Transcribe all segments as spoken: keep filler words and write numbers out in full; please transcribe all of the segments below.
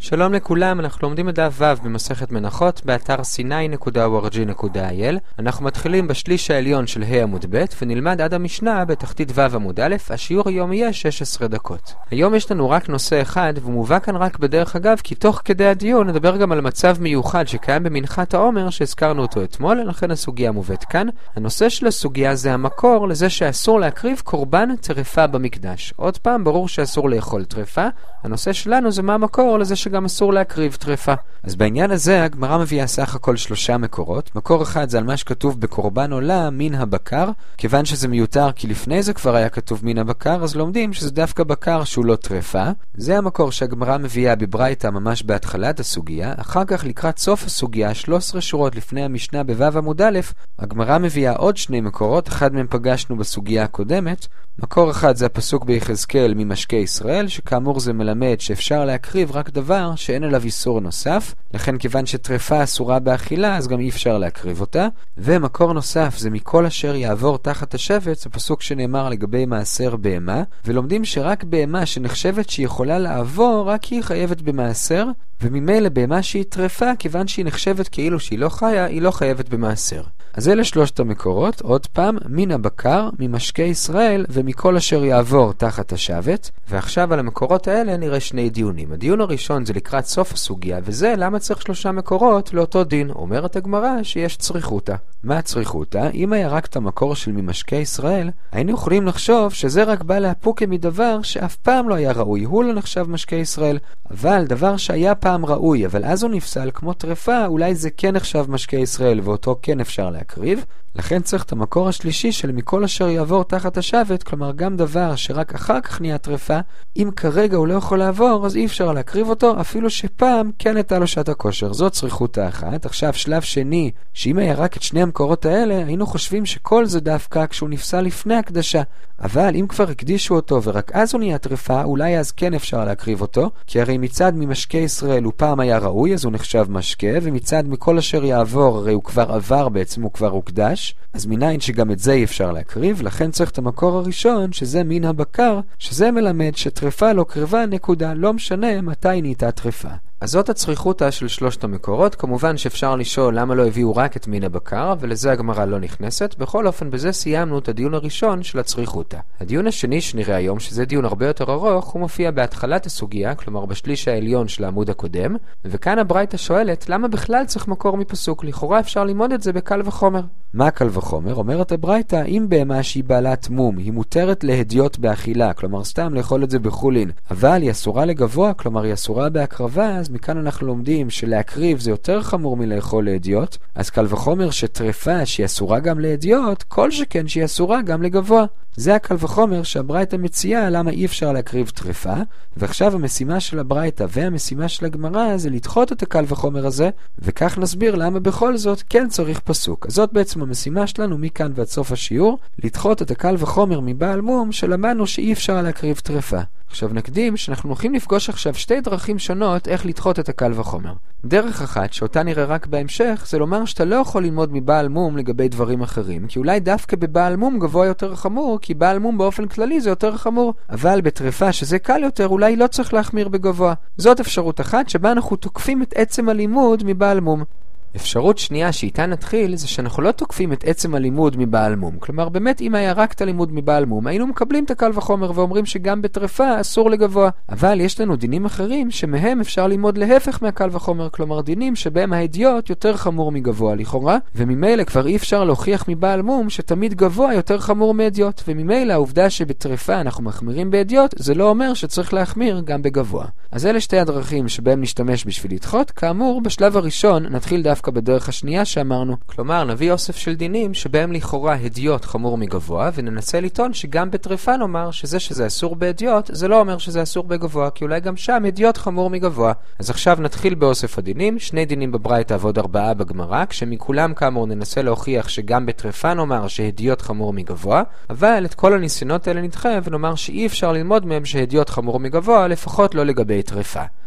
שלום לכולם, אנחנו לומדים את דף ו' במסכת מנחות באתר סיני נקודה או אר ג'י נקודה איי אל. אנחנו מתחילים בשליש העליון של ה' עמוד ב' ונלמד עד המשנה בתחתית ו' עמוד א'. השיעור היום יהיה שש עשרה דקות. היום יש לנו רק נושא אחד ומובא כאן רק בדרך אגב, כי תוך כדי הדיון נדבר גם על מצב מיוחד שקיים במנחת העומר שהזכרנו אותו אתמול, לכן הסוגיה מובאת כאן. הנושא של הסוגיה זה המקור לזה שאסור להקריב קורבן טרפה במקדש. עוד פעם, ברור שאסור לאכול טרפה. הנושא שלנו זה מה המקור לזה שגם אסור להקריב טרפה. אז בעניין הזה הגמרא מביאה סך הכל שלושה מקורות. מקור אחד זה על מה שכתוב בקורבן עולה מן הבקר, כיוון שזה מיותר כי לפני זה כבר היה כתוב מן הבקר, אז לומדים שזה דווקא בקר שהוא לא טרפה. זה המקור שהגמרא מביאה בברייתא ממש בהתחלת הסוגיה. אחר כך לקראת סוף הסוגיה, שלוש עשרה שורות לפני המשנה בו' עמוד א', הגמרא מביאה עוד שני מקורות, אחד מהם פגשנו בסוגיה הקודמת. מקור אחד זה הפסוק ביחזקאל ממשקי ישראל, שכאמור זה מלמד שאפשר להקריב רק דבר שאין עליו איסור נוסף, לכן כיוון שטרפה אסורה באכילה אז גם אי אפשר להקריב אותה. ומקור נוסף זה מכל אשר יעבור תחת השבט, זה פסוק שנאמר לגבי מעשר בהמה, ולומדים שרק בהמה שנחשבת שהיא יכולה לעבור, רק היא חייבת במעשר, וממילא בהמה שהיא טרפה, כיוון שהיא נחשבת כאילו שהיא לא חיה, היא לא חייבת במעשר. אז אלה שלושת המקורות, עוד פעם, מן הבקר, ממשקי ישראל ומכל אשר יעבור תחת השבט. ועכשיו על המקורות האלה נראה שני דיונים. הדיון הראשון זה לקראת סוף הסוגיה, וזה למה צריך שלושה מקורות לאותו דין. אומרת הגמרא שיש צריכותא. מה צריכותא? אם היה רק את המקור של ממשקי ישראל, היינו יכולים לחשוב שזה רק בא להפוקה מדבר שאף פעם לא היה ראוי, הוא לא נחשב משקי ישראל. אבל דבר שהיה פעם ראוי, אבל אז הוא נפסל כמו טרפה, אולי זה כן נחשב משקי ישראל ואותו כן אפשר להקריב. לכן צריך את המקור השלישי של מכל אשר יעבור תחת השבט, כלומר גם דבר שרק אחר כך נהיה טרפה, אם כרגע הוא לא יכול לעבור אז אי אפשר להקריב אותו, אפילו שפעם כן הייתה לו שעת הכושר. זאת צריכות האחת. עכשיו שלב שני, שאם היה רק את שני המקורות האלה, היינו חושבים שכל זה דווקא כשהוא נפסל לפני הקדשה. אבל אם כבר הקדישו אותו ורק אז הוא נהיה טרפה, אולי אז כן אפשר להקריב אותו, כי הרי מצד ממשקי ישראל הוא פעם היה ראוי, אז הוא נחשב משקה, ומצד מכל אשר יעבור הרי הוא כבר עבר, בעצם הוא כבר הוקדש, אז מניין שגם את זה אי אפשר להקריב. לכן צריך את המקור הראשון, שזה מן הבקר, שזה מלמד שטרפה לא קרבה נקודה, לא משנה מתי נהייתה טרפה. אז זאת הצריכותא של שלושת המקורות. כמובן שאפשר לשאול למה לא הביאו רק את מן הבקר, ולזה הגמרא לא נכנסת. בכל אופן, בזה סיימנו את הדיון הראשון של הצריכותא. הדיון השני שנראה היום, שזה דיון הרבה יותר ארוך, הוא מופיע בהתחלת הסוגיה, כלומר בשליש העליון של העמוד הקודם, וכאן הברייתא שואלת למה בכלל צריך מקור מפסוק. לכאורה אפשר ללמוד את זה בקל וחומר. מה קל וחומר? אומרת הברייתא, אם בהמה שהיא בעלת מום היא מותרת להדיוט באכילה, כלומר סתם לאכול את זה בחולין, אבל היא אסורה לגבוה, כלומר היא אסורה בהקרבה, אז מכאן אנחנו לומדים שלהקריב זה יותר חמור מלאכול להדיוט. אז קל וחומר שטרפה שהיא אסורה גם להדיוט, כל שכן שהיא אסורה גם לגבוה. זה הקל וחומר שהברייתא מציעה למה אי אפשר להקריב טרפה. ועכשיו המשימה של הברייתא והמשימה של הגמרא זה לדחות את הקל וחומר הזה, וכך נסביר למה בכל זאת כן צריך פסוק. אז זאת בעצם המשימה שלנו מכאן ועד סוף השיעור, לדחות את הקל וחומר מבעל מום שלמדנו שאי אפשר להקריב טרפה. עכשיו נקדים שאנחנו הולכים לפגוש עכשיו שתי דרכים שונות איך לדחות את הקל וחומר. דרך אחת, שאותה נראה רק בהמשך, זה לומר שאתה לא יכול ללמוד מבעל מום לגבי דברים אחרים, כי אולי דווקא בבעל מום גבוה יותר חמור, כי בעל מום באופן כללי זה יותר חמור, אבל בטרפה שזה קל יותר אולי לא צריך להחמיר בגבוה. זאת אפשרות אחת שבה אנחנו תוקפים את עצם הלימוד מבעל מום. אפשרות שנייה שאיתה נתחיל זה שאנחנו לא תוקפים את עצם הלימוד מבעל מום. כלומר באמת אם היה רק את הלימוד מבעל מום היינו מקבלים את הקל וחומר ואומרים שגם בטרפה אסור לגבוה. אבל יש לנו דינים אחרים שמהם אפשר ללמוד להפך מהקל וחומר, כלומר דינים שבהם ההדיוט יותר חמור מגבוה לכאורה, וממילא כבר אי אפשר להוכיח מבעל מום שתמיד גבוה יותר חמור מהדיוט, וממילא העובדה שבטרפה אנחנו מחמירים בהדיוט זה לא אומר שצריך להחמיר גם בגבוה. אז אלה שתי הדרכים שבהם נשתמש בשביל לדחות. כאמור בשלב הראשון נתחיל דווקא בדרך השנייה שאמרנו, כלומר נביא אוסף של דינים שבהם לכאורה הדיוט חמור מגבוה, וננסה לטעון שגם בטרפה נאמר שזה שזה אסור בהדיוט זה לא אומר שזה אסור בגבוה, כי אולי גם שם הדיוט חמור מגבוה. אז עכשיו נתחיל באוסף הדינים, שני דינים בברייתא ועוד ארבעה בגמרא, כשמכולם כאמור ננסה להוכיח שגם בטרפה נאמר שהדיוט חמור מגבוה, אבל את כל הניסיונות האלה נדחה ונאמר שאי אפשר ללמוד מהם שהדיוט חמור מגבוה, לפחות לא לגבי טרפה.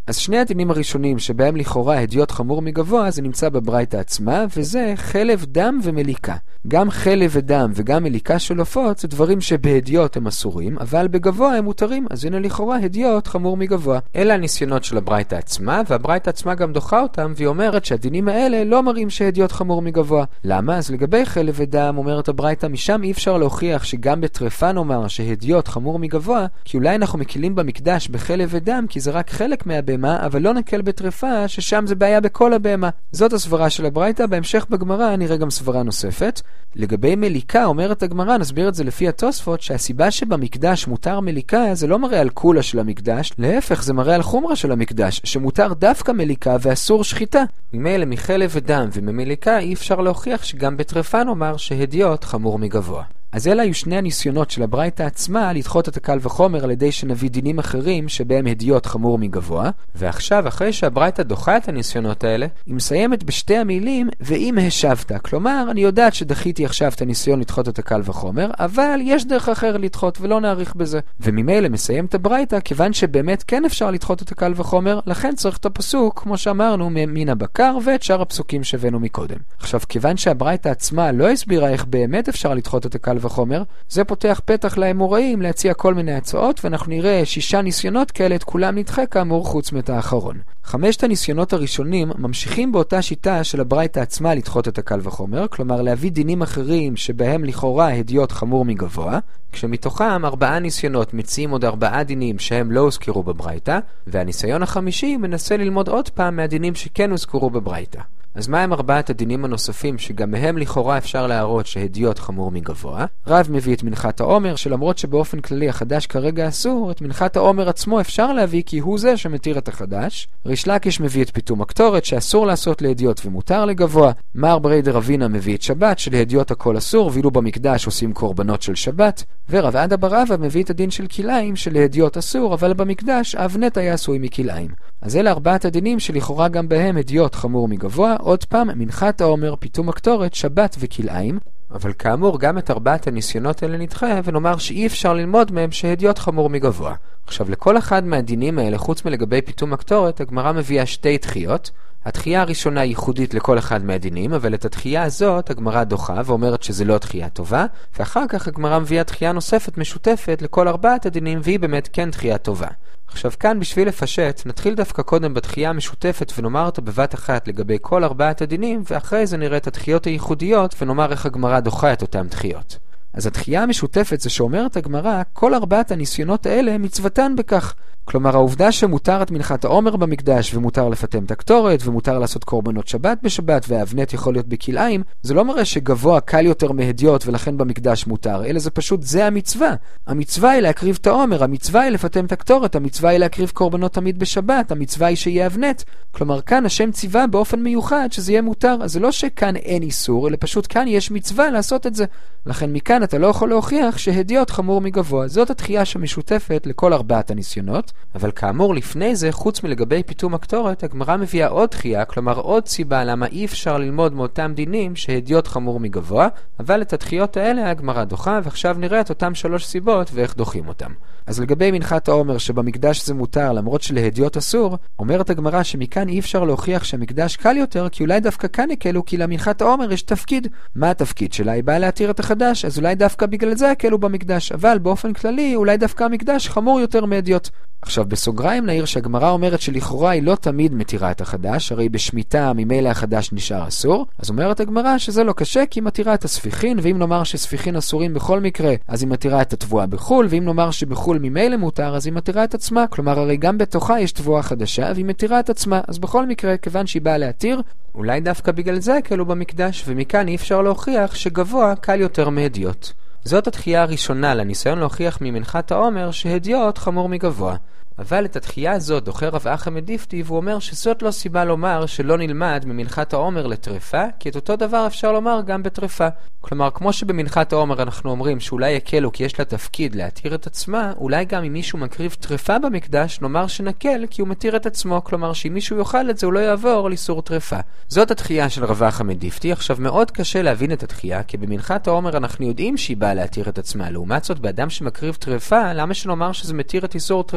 אז שני הדינים הראשונים שבהם לכאורה הדיוט חמור מגבוה זה נמצא בברייתא עצמה, וזה חלב, דם ומליקה. גם חלב ודם וגם מליקה של עופות זה דברים שבהדיוט הם אסורים, אבל בגבוה הם מותרים, אז הנה לכאורה הדיוט חמור מגבוה. אלה הניסיונות של הברייתא עצמה, והברייתא עצמה גם דוחה אותם, והיא אומרת שהדינים האלה לא מראים שהדיוט חמור מגבוה. למה? אז לגבי חלב ודם אומרת הברייתא, משם אי אפשר להוכיח שגם בטרפה נאמר שהדיוט חמור מגבוה, כי אולי אנחנו מקילים במקדש בחלב ודם, כי זה רק חלק מהבהמה, אבל לא נקל בטרפה, ששם זה בעיה בכל הבהמה. זאת הסברה של הברייתא. בהמשך בגמרא נראה גם סברה נוספת. לגבי מליקה אומרת הגמרא, נסביר את זה לפי התוספות, שהסיבה שבמקדש מותר מליקה זה לא מראה על קולה של המקדש, להפך זה מראה על חומרה של המקדש, שמותר דווקא מליקה ואסור שחיטה. ממילא מחלב ודם וממליקה אי אפשר להוכיח שגם בטרפה נאמר שהדיוט חמור מגבוה. אז אלה היו שני הניסיונות של הברייתא עצמה לדחות את הקל וחומר על ידי שנביא דינים אחרים שבהם הדיוט חמור מגבוה. ועכשיו, אחרי שהברייתא דוחה את הניסיונות האלה, היא מסיימת בשתי המילים ואם השבת. כלומר, אני יודעת שדחיתי עכשיו את הניסיון לדחות את הקל וחומר, אבל יש דרך אחר לדחות ולא נאריך בזה. וממילא מסיים את הברייתא, כיוון שבאמת כן אפשר לדחות את הקל וחומר, לכן צריך את הפסוק, כמו שאמרנו, מן הבקר ואת שאר הפסוקים שהבאנו מקודם. עכשיו, כיוון שהברייתא עצמה לא הסבירה איך באמת אפשר לדחות את הקל וחומר, זה פותח פתח לאמוראים להציע כל מיני הצעות, ואנחנו נראה שישה ניסיונות כאלה, את כולם נדחה כאמור חוץ מת האחרון. חמשת הניסיונות הראשונים ממשיכים באותה שיטה של הברייתא עצמה לדחות את הקל וחומר, כלומר להביא דינים אחרים שבהם לכאורה הדיוט חמור מגבוה, כשמתוכם ארבעה ניסיונות מציעים עוד ארבעה דינים שהם לא הוזכרו בברייתא, והניסיון החמישי מנסה ללמוד עוד פעם מהדינים שכן הוזכרו בברייתא. אז מה הם ארבעת הדינים הנוספים שגם מהם לכאורה אפשר להראות שהדיוט חמור מגבוה? רב מביא את מנחת העומר, שלמרות שבאופן כללי החדש כרגע אסור, את מנחת העומר עצמו אפשר להביא כי הוא זה שמתיר את החדש. ריש לקיש מביא את פיתום הקטורת שאסור לעשות להדיוט ומותר לגבוה. מר ברי דרבינה מביא את שבת שלהדיוט הכל אסור ואילו במקדש עושים קורבנות של שבת. ורב עדה בר אבא מביא את הדין של כלאיים שלהדיוט אסור, אבל במקדש אבנט היה עשוי מכלאיים. אז אלה ארבעת הדינים שלכאורה גם בהם הדיוט חמור מגבוה. עוד פעם, מנחת העומר, פיתום הקטורת, שבת וכלאיים. אבל כאמור, גם את ארבעת הניסיונות האלה נדחה, ונאמר שאי אפשר ללמוד מהם שהדיוט חמור מגבוה. עכשיו, לכל אחד מהדינים האלה, חוץ מלגבי פיתום הקטורת, הגמרא מביאה שתי דחיות. התחייה הראשונה היא ייחודית לכל אחד מהדינים, אבל את התחייה הזאת הגמרא דוחה ואומרת שזה לא תחייה טובה, ואחר כך הגמרא מביאה תחייה נוספת משותפת לכל ארבעת הדינים, והיא באמת כן תחייה טובה. עכשיו כאן בשביל לפשט, נתחיל דווקא קודם בתחייה המשותפת ונאמר אותה בבת אחת לגבי כל ארבעת הדינים, ואחרי זה נראה את התחיות הייחודיות ונאמר איך הגמרא דוחה את אותם תחיות. אז התחייה המשותפת זה שאומרת הגמרא, כל ארבעת הניסיונות האלה מצוותן בכך. כלומר, העובדה שמותר את מנחת העומר במקדש, ומותר לפתם את הקטורת, ומותר לעשות קורבנות שבת בשבת, והאבנט יכול להיות בכלאיים, זה לא מראה שגבוה קל יותר מהדיוט ולכן במקדש מותר, אלא זה פשוט, זה המצווה. המצווה היא להקריב את העומר, המצווה היא לפתם את הקטורת, המצווה היא להקריב קורבנות תמיד בשבת, המצווה היא שיהיה אבנט. כלומר, כאן השם ציווה באופן מיוחד שזה יהיה מותר, אז זה לא שכאן אין איסור, אלא פשוט כאן יש מצווה לעשות את זה. לכן מכאן אתה לא יכול להוכיח שהדיוט חמור מגבוה. זאת התחייה שמשותפת לכל ארבעת הניסיונות. אבל כאמור לפני זה, חוץ מלגבי פיתום הקטורת, הגמרא מביאה עוד תחייה, כלומר עוד סיבה למה אי אפשר ללמוד מאותם דינים שהדיוט חמור מגבוה, אבל את התחיות האלה הגמרא דוחה, ועכשיו נראה את אותם שלוש סיבות ואיך דוחים אותם. אז לגבי מנחת העומר שבמקדש זה מותר למרות שלהדיוט אסור, אומרת הגמרא שמכאן אי אפשר להוכיח שהמקדש קל יותר, כי אולי דווקא כאן יקלו, כי למנחת העומר יש תפקיד. מה התפקיד שלה? היא באה להתיר את החדש, אז אולי דווקא בגלל זה יקלו במקדש, אבל באופן כללי אולי דווקא המקדש חמור יותר מהדיוט. עכשיו בסוגריים נעיר שהגמרא אומרת שלכאורה היא לא תמיד מתירה את החדש, הרי בשמיטה ממילא החדש נשאר אסור, אז אומרת הגמרא שזה לא קשה כי היא מתירה את הספיחין, ואם נאמר שספיחין אסורים בכל מקרה אז היא מתירה את התבואה בחול, ואם נאמר שבחול ממילא מותר אז היא מתירה את עצמה, כלומר הרי גם בתוכה יש תבואה חדשה והיא מתירה את עצמה, אז בכל מקרה כיוון שהיא באה להתיר, אולי דווקא בגלל זה כאילו במקדש, ומכאן אי אפשר להוכיח שגבוה קל יותר מהדיוט. זאת התחייה הראשונה לניסיון להוכיח ממנחת העומר שהדיוט חמור מגבוה. אבל את התחייה הזאת דוחה רב אחא מדיפתי, והוא אומר שזאת לא סיבה לומר שלא נלמד ממנחת העומר לטרפה, כי את אותו דבר אפשר לומר גם בטרפה. כלומר, כמו שבמנחת העומר אנחנו אומרים שאולי יקלו כי יש לה תפקיד להתיר את עצמה, אולי גם אם מישהו מקריב טרפה במקדש נאמר שנקל כי הוא מתיר את עצמו, כלומר שאם מישהו יאכל את זה הוא לא יעבור לאיסור טרפה. זאת התחייה של רב אחא מדיפתי. עכשיו מאוד קשה להבין את התחייה, כי במנחת העומר אנחנו יודעים שהיא באה להתיר את עצמה, לעומת זאת באדם שמקריב טרפה, למה שנאמר שזה מתיר את איסור טרפה?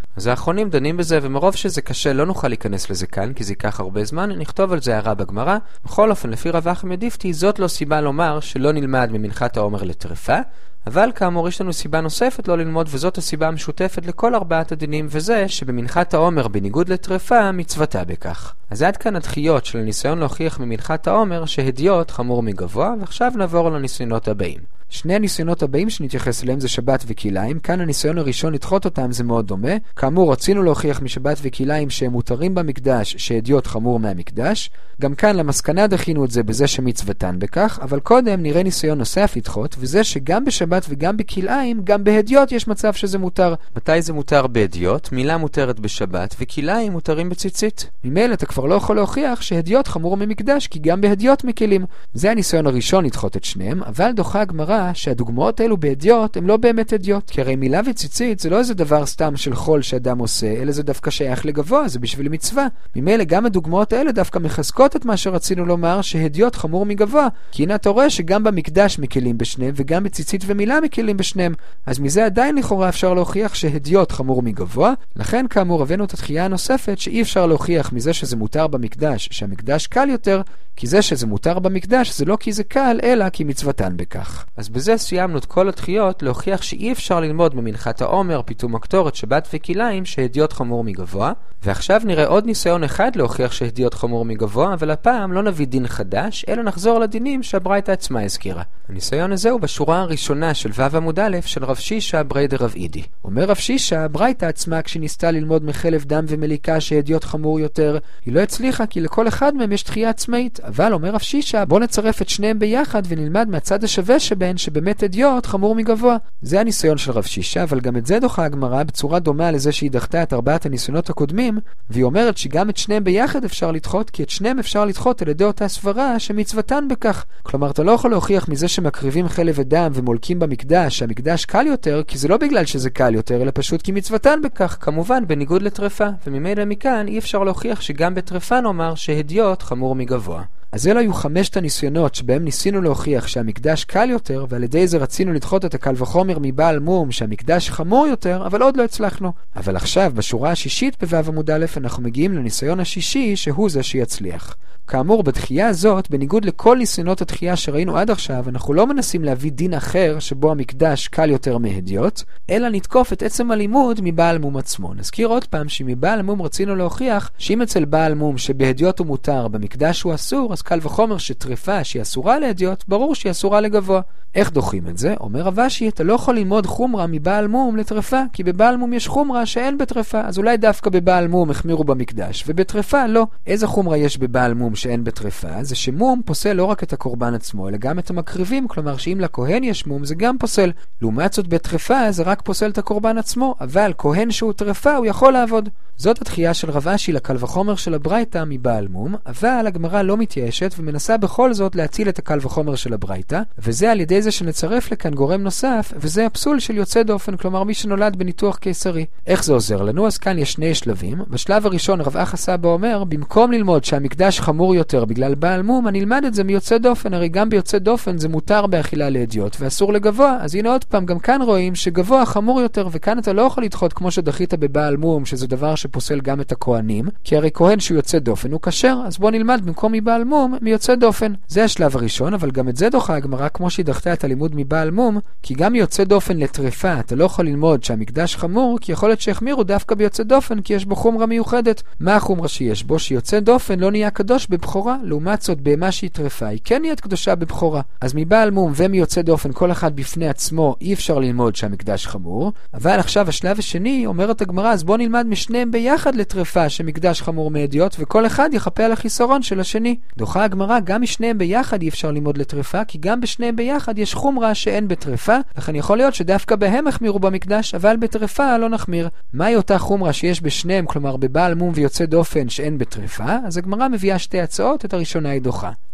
אז האחרונים דנים בזה, ומרוב שזה קשה לא נוכל להיכנס לזה כאן, כי זה ייקח הרבה זמן, נכתוב על זה הערה בגמרא. בכל אופן, לפי רב אחא מדיפתי, זאת לא סיבה לומר שלא נלמד ממנחת העומר לטרפה, אבל כאמור יש לנו סיבה נוספת לא ללמוד, וזאת הסיבה המשותפת לכל ארבעת הדינים, וזה שבמנחת העומר בניגוד לטרפה מצוותה בכך. אז עד כאן הדחיות של הניסיון להוכיח ממנחת העומר שהדיוט חמור מגבוה, ועכשיו נעבור לניסיונות הבאים. שני הניסיונות הבאים שנתייחס אליהם זה שבת וכיליים. כאן הניסיון הראשון לדחות אותם זה מאוד דומה. כאמור רצינו להוכיח משבת וכיליים שהם מותרים במקדש, שהדיוט חמור מהמקדש. גם כאן למסקנה דחינו את זה בזה שמצוותן בכך, אבל קודם נראה ניסיון נוסף לדחות, וזה שגם בשבת וגם בכיליים, גם בהדיוט יש מצב שזה מותר. מתי זה מותר בהדיוט? מילה מותרת בשבת, וכיליים מותרים בציצית. ממילא אתה כבר לא יכול להוכיח שהדיוט חמור ממקדש, כי גם בהדיוט מקלים. זה הניסיון הראשון לדחות את שניהם, אבל דוחה הגמרא שהדוגמאות האלו בהדיוט הם לא באמת הדיוט, כי הרי מילה וציצית זה לא איזה דבר סתם של חול שאדם עושה, אלא זה דווקא שייך לגבוה, זה בשביל מצווה. ממילא גם הדוגמאות האלה דווקא מחזקות את מה שרצינו לומר שהדיוט חמור מגבוה, כי הנה אתה רואה שגם במקדש מקלים בשניהם וגם בציצית ומילה מקלים בשניהם, אז מזה עדיין לכאורה אפשר להוכיח שהדיוט חמור מגבוה. לכן כאמור הבאנו את התחייה הנוספת שאי אפשר להוכיח מזה שזה מותר במקדש שהמקדש קל יותר, כי זה שזה מותר במקדש זה לא כי זה קל אלא כי מצוותן בכך. אז בזה סיימנו את כל התחיות להוכיח שאי אפשר ללמוד במנחת העומר, פיתום הקטורת, שבת וכיליים שהדיוט חמור מגבוה. ועכשיו נראה עוד ניסיון אחד להוכיח שהדיוט חמור מגבוה, אבל הפעם לא נביא דין חדש אלא נחזור לדינים שהברייתא עצמה הזכירה. הניסיון הזה הוא בשורה הראשונה של ו' עמוד א' של רב שישה ברי דרב אידי. אומר רב שישה, הברייתא עצמה כשניסתה ללמוד מחלב דם ומליקה שהדיוט חמור יותר, היא לא הצליחה כי לכל אחד מהם יש תחייה עצמאית. אבל אומר רב שישה, בוא נצרף את שניהם ביחד ונלמד מהצד השווה שבהן שבאמת הדיוט חמור מגבוה. זה הניסיון של רב שישה, אבל גם את זה דוחה הגמרא בצורה דומה לזה שהיא דחתה את ארבעת הניסיונות הקודמים, והיא אומרת שגם את שניהם ביחד אפשר לדחות, כי את שניהם אפשר לדחות על ידי אותה סברה שמצוותן בכך. כלומר, אתה לא יכול להוכיח מזה שמקריבים חלב ודם ומולקים במקדש שהמקדש קל יותר, כי זה לא בגלל שזה קל יותר, אלא פשוט כי מצוותן בכך, כמובן בניגוד לטרפה, וממילא מכאן אי אפשר להוכיח שגם בטרפה נאמר שהדיוט חמור מגבוה. אז אלו היו חמשת הניסיונות שבהם ניסינו להוכיח שהמקדש קל יותר, ועל ידי זה רצינו לדחות את הקל וחומר מבעל מום שהמקדש חמור יותר, אבל עוד לא הצלחנו. אבל עכשיו בשורה השישית בו' עמוד א' אנחנו מגיעים לניסיון השישי שהוא זה שיצליח. כאמור, בתחייה הזאת, בניגוד לכל ניסיונות התחייה שראינו עד עכשיו, אנחנו לא מנסים להביא דין אחר שבו המקדש קל יותר מהדיוט, אלא נתקוף את עצם הלימוד מבעל מום עצמו. נזכיר עוד פעם שמבעל מום רצינו להוכיח שאם אצל בעל מום שבהדיוט הוא מותר, במקדש הוא אסור, אז קל וחומר שטרפה שהיא אסורה להדיוט, ברור שהיא אסורה לגבוה. איך דוחים את זה? אומר רב אשי, אתה לא יכול ללמוד חומרה מבעל מום לטרפה, כי בבעל מום יש חומרה שאין בטרפה, אז אולי דווקא בבעל מום החמירו במקדש, ובטרפה לא. איזה חומרה יש בבעל מום שאין בטרפה? זה שמום פוסל לא רק את הקורבן עצמו, אלא גם את המקריבים, כלומר שאם לכהן יש מום זה גם פוסל. לעומת זאת בטרפה זה רק פוסל את הקורבן עצמו, אבל כהן שהוא טרפה הוא יכול לעבוד. זאת התחייה של רב אשי לקל וחומר של הברייתא מבעל מום, אבל הגמרא לא מתייאשת ומנסה בכל זאת להציל את הקל וחומר של הברייתא, וזה על ידי זה שנצרף לכאן גורם נוסף, וזה הפסול של יוצא דופן, כלומר מי שנולד בניתוח קיסרי. איך זה עוזר לנו? אז כאן יש שני שלבים. בשלב הראשון רב אחא סבא אומר, במקום ללמוד שהמקדש חמור יותר בגלל בעל מום, אני אלמד את זה מיוצא דופן, הרי גם ביוצא דופן זה מותר באכילה להדיוט ואסור לגבוה, אז הנה עוד פעם, גם כאן רואים שגבוה חמור יותר, וכאן אתה לא יכול לדחות כמו שדחית בבעל מום, שזה דבר שפוסל גם את הכהנים, כי הרי כהן שהוא יוצא דופן הוא כשר, אז בוא נלמד במקום מבעל מום מיוצא דופן. זה השלב הראשון, אבל גם את זה דוחה הגמרא כמו שהיא דחתה את הלימוד מבעל מום, כי גם יוצא דופן לטרפה אתה לא יכול ללמוד שהמקדש חמור, כי יכול להיות שהחמירו דווקא ביוצא דופן כי יש בו חומרה מיוחדת. מה החומרה שיש בו? שיוצא דופן לא נהיה קדוש בבחורה, לעומת זאת בהמה שהיא טרפה היא כן נהיית קדושה בבחורה. אז מבעל מום ומיוצא דופן כל אחד בפני עצמו אי אפשר ללמוד שהמקדש חמור, אבל עכשיו השלב השני אומרת הגמרא, אז בוא נלמד משניהם ביחד לטרפה שמקדש חמור מהדיוט, וכל אחד יחפה על החיסרון של השני. דוחה הגמרא, גם משניהם ביחד אי אפשר ללמוד לטרפה, כי גם בשניהם ביחד יש חומרה שאין בטרפה, לכן יכול להיות שדווקא בהם החמירו במקדש, אבל בטרפה לא נחמיר. מהי אותה חומרה שיש בשניהם, כלומר בבעל מום ויוצא דופן שאין בטרפה? אז הגמרא מביאה שתי הצעות, את הראשונה היא דוחה.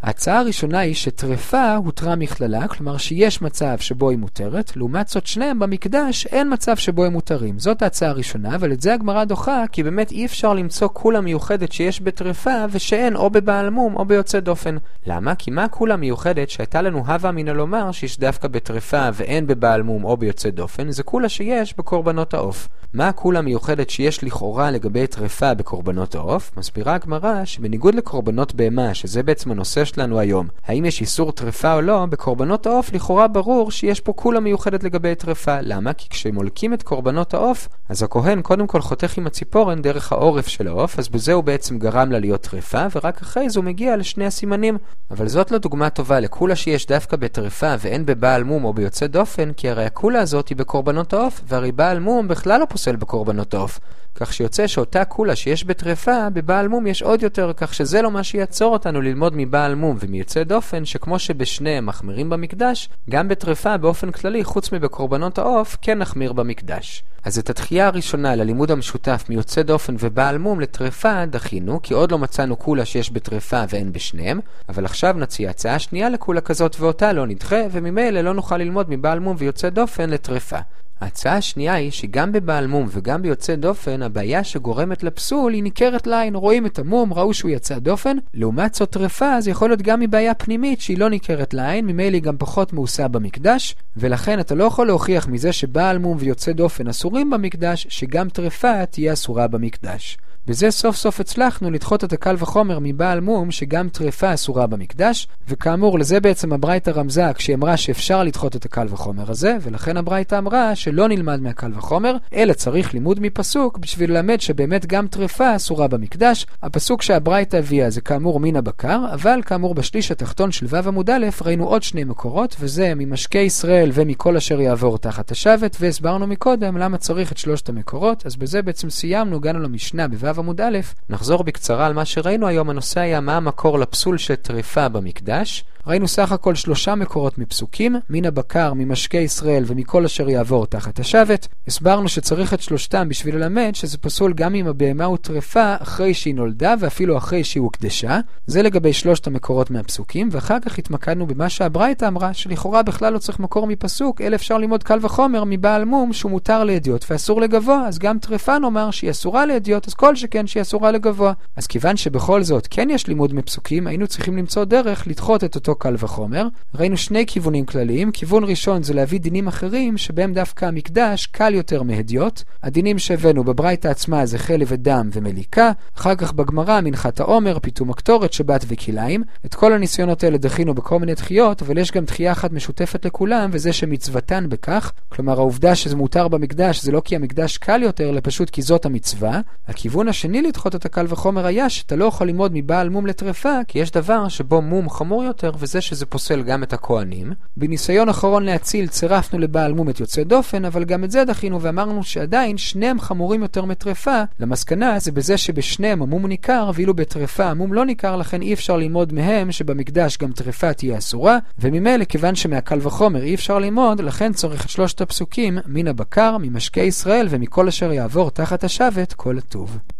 ההצעה הראשונה היא שטרפה הותרה מכללה, כלומר שיש מצב שבו היא מותרת, לעומת זאת שניהם במקדש אין מצב שבו הם מותרים. זאת ההצעה הראשונה, אבל את זה הגמרא דוחה, כי באמת אי אפשר למצוא כולה מיוחדת שיש בטרפה ושאין או בבעל מום או ביוצא דופן. למה? כי מה כולה מיוחדת שהייתה לנו הווה מן לומר שיש דווקא בטרפה ואין בבעל מום או ביוצא דופן, זה כולה שיש בקורבנות העוף. מה כולה מיוחדת שיש לכאורה לגבי טרפה בקורבנות העוף? מסבירה הגמרא שבניגוד לקורבנות בהמה, שזה בעצם הנושא שלנו היום, האם יש איסור טרפה או לא, בקורבנות העוף לכאורה ברור שיש פה כולה מיוחדת לגבי טרפה. למה? כי כשמולקים את קורבנות העוף, אז הכהן קודם כל חותך עם הציפורן דרך העורף של העוף, אז בזה הוא בעצם גרם לה להיות טרפה, ורק אחרי זה הוא מגיע לשני הסימנים. אבל זאת לא דוגמה טובה לכולה שיש דווקא בטרפה ואין בבעל מום או ביוצא דופן, כי הרי הכולה הזאת היא בקורבנות העוף, והרי בעל מום בכלל לא פוסל בקורבנות העוף. כך שיוצא שאותה כולה שיש בטרפה, בבעל מום יש עוד יותר, כך שזה לא מה שיעצור אותנו ללמוד מבעל מום ומיוצא דופן, שכמו שבשניהם מחמירים במקדש, גם בטרפה באופן כללי, חוץ מבקורבנות העוף, כן נחמיר במקדש. אז את התחייה הראשונה ללימוד המשותף מיוצא דופן ובעל מום לטרפה דחינו, כי עוד לא מצאנו כולה שיש בטרפה ואין בשניהם, אבל עכשיו נציע הצעה שנייה לכולה כזאת ואותה לא נדחה, וממילא לא נוכל ללמוד מבעל מום ויוצא דופן לטרפה. ההצעה השנייה היא שגם בבעל מום וגם ביוצא דופן, הבעיה שגורמת לפסול היא ניכרת לעין. רואים את המום, ראו שהוא יצא דופן, לעומת זאת טרפה זה יכול להיות גם מבעיה פנימית שהיא לא ניכרת לעין, ממילא היא גם פחות מעושה במקדש, ולכן אתה לא יכול להוכיח מזה שבעל מום ויוצא דופן אסורים במקדש, שגם טרפה תהיה אסורה במקדש. בזה סוף סוף הצלחנו לדחות את הקל וחומר מבעל מום שגם טרפה אסורה במקדש, וכאמור לזה בעצם הברייתא רמזה כשהיא אמרה שאפשר לדחות את הקל וחומר הזה, ולכן הברייתא אמרה שלא נלמד מהקל וחומר, אלא צריך לימוד מפסוק בשביל ללמד שבאמת גם טרפה אסורה במקדש. הפסוק שהברייתא הביאה זה כאמור מן הבקר, אבל כאמור בשליש התחתון של ו' עמוד א' ראינו עוד שני מקורות, וזה ממשקי ישראל ומכל אשר יעבור תחת השבת, והסברנו מקודם למה צריך את שלושת המקורות. אז בזה בעצם סיימנו, הגענו למשנה בו' עמוד א'. נחזור בקצרה על מה שראינו היום. הנושא היה מה המקור לפסול של טרפה במקדש. ראינו סך הכל שלושה מקורות מפסוקים, מן הבקר, ממשקי ישראל ומכל אשר יעבור תחת השבת. הסברנו שצריך את שלושתם בשביל ללמד שזה פסול גם אם הבהמה הוא טרפה אחרי שהיא נולדה ואפילו אחרי שהיא הוקדשה. זה לגבי שלושת המקורות מהפסוקים, ואחר כך התמקדנו במה שהברייתא אמרה, שלכאורה בכלל לא צריך מקור מפסוק, אלא אפשר ללמוד קל וחומר מבעל מום שהוא מותר לידיעות ואסור לגבוה, אז גם טרפה נאמר שהיא אסורה לידיעות, אז כל שכן שהיא אסורה לגבוה. אז כיוון שבכל זאת כן יש לימוד מפסוקים, היינו צריכים למצוא דרך לדחות את אותו קל וחומר. ראינו שני כיוונים כלליים. כיוון ראשון זה להביא דינים אחרים שבהם דווקא המקדש קל יותר מהדיוט. הדינים שהבאנו בברייתא עצמה זה חלב ודם ומליקה, אחר כך בגמרא מנחת העומר, פיתום הקטורת, שבת וכיליים. את כל הניסיונות האלה דחינו בכל מיני דחיות, אבל יש גם דחייה אחת משותפת לכולם, וזה שמצוותן בכך. כלומר העובדה שזה מותר במקדש זה לא כי המקדש קל יותר, אלא פשוט כי זאת המצווה. הכיוון השני לדחות את הקל וחומר היה שאתה לא יכול ללמוד מבעל מום לטרפה, כי יש דבר שבו מום חמור יותר, וזה שזה פוסל גם את הכהנים. בניסיון אחרון להציל צירפנו לבעל מום את יוצא דופן, אבל גם את זה דחינו ואמרנו שעדיין שניהם חמורים יותר מטרפה. למסקנה זה בזה שבשניהם המום ניכר, ואילו בטרפה המום לא ניכר, לכן אי אפשר ללמוד מהם שבמקדש גם טרפה תהיה אסורה, וממילא כיוון שמהקל וחומר אי אפשר ללמוד, לכן צריך את שלושת הפסוקים מן הבקר, ממשקי ישראל ומכל אשר יעבור תחת השבת כל הטוב.